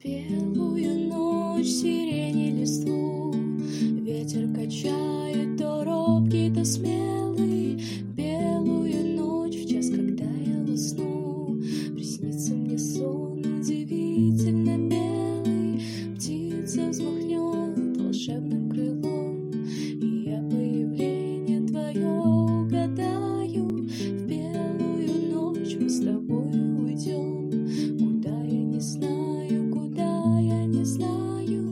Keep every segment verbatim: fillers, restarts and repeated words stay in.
Белую ночь, сирени листву, ветер качает, то робкий, то смелый. Белую ночь, в час, когда я усну, приснится мне сон удивительно белый. Птица взмахнет волшебным крылом, и я появление твое угадаю. В белую ночь мы с тобой уйдем, куда я не знаю, куда я не знаю.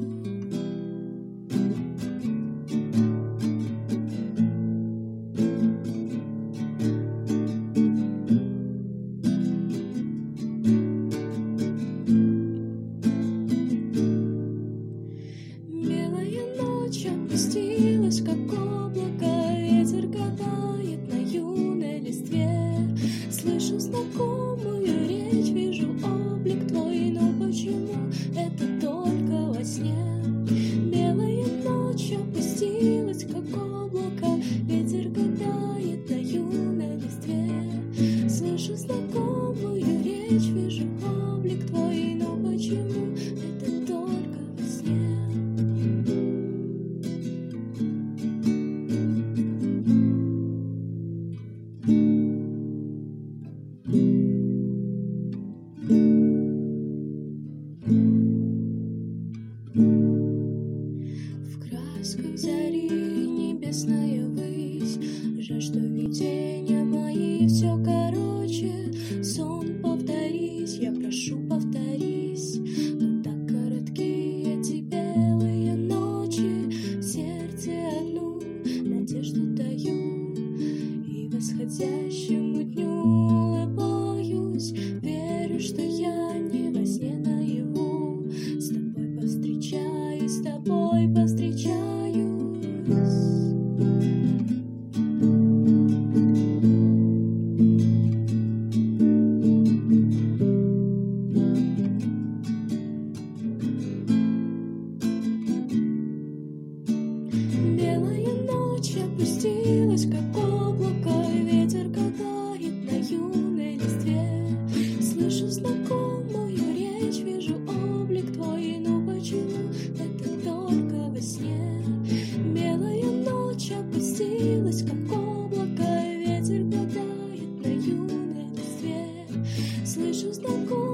Белая ночь опустилась, как облако, ветер гадает на юной листве. Слышу знакомую речь, вижу облик твой, но почему это только во сне? Белая ночь опустилась, как облако, ветер гадает на юной листве. Слышу знакомую речь, вижу облик твой, но почему это только во сне? В красках зари небесная высь, жаль, что видения мои все короче. Сон, повторись, я прошу, повторись, но так коротки эти белые ночи. В сердце одну надежду даю, и восходящему дню улыбаюсь. Верю, что я не во сне наяву, с тобой повстречаюсь, с тобой повстречаюсь. Белая ночь опустилась, как облако, ветер гадает на юной листве. Слышу знакомую речь, вижу облик твой, но почему это только во сне? Белая ночь опустилась, как облако, ветер гадает на юной листве. Слышу знакомую